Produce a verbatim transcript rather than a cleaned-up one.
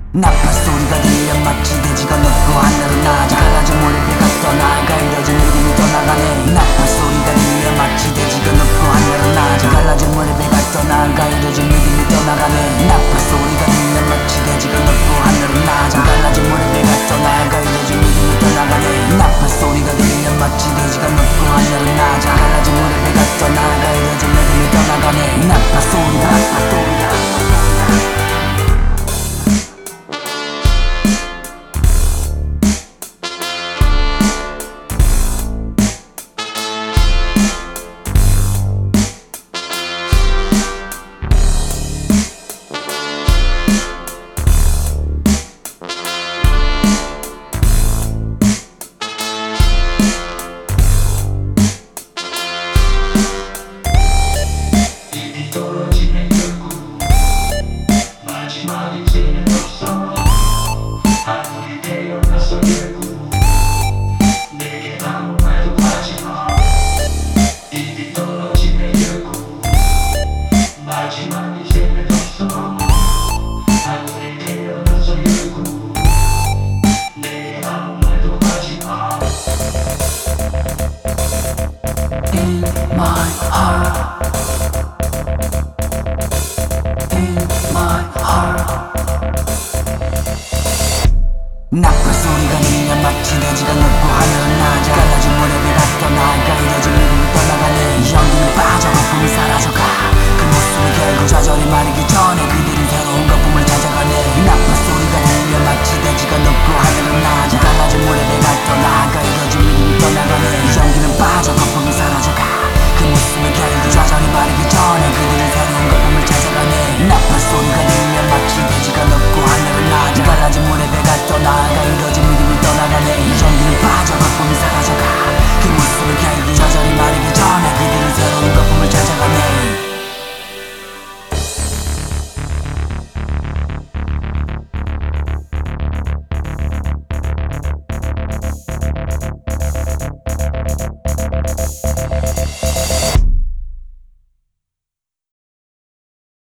나팔 소리가 들려 마치 돼지가 높고 하늘은 낮아. 갈라진 머리를 떠나가 이뤄진 믿음이 떠나가네. 나팔 소리가 들려 마치 돼지가 높고 하늘은 낮아. 갈라진 머리를 떠나가 이뤄진 믿음이 떠나가네. 나팔 소리가 들려 마치 돼지가 높고 하늘은 낮아. 갈라진 머리를 떠나가 이뤄진 믿음이 떠나가네. 나팔 소리가 들려 마치 돼지가 높고 하늘은 낮아. 갈라진 머리를 떠나가 이뤄진 믿음이 떠나가네. 나팔 소리가 나팔 소리가 In my heart, in my heart. 나팔 소리가 들려 마치 돼지가 높고 하늘은 낮아. 갈라진 모래배가 떠나가 이뤄진 믿음이 떠나가네. 연기는 빠져가 봄이 사라져가. 그 모습이 결국 좌절이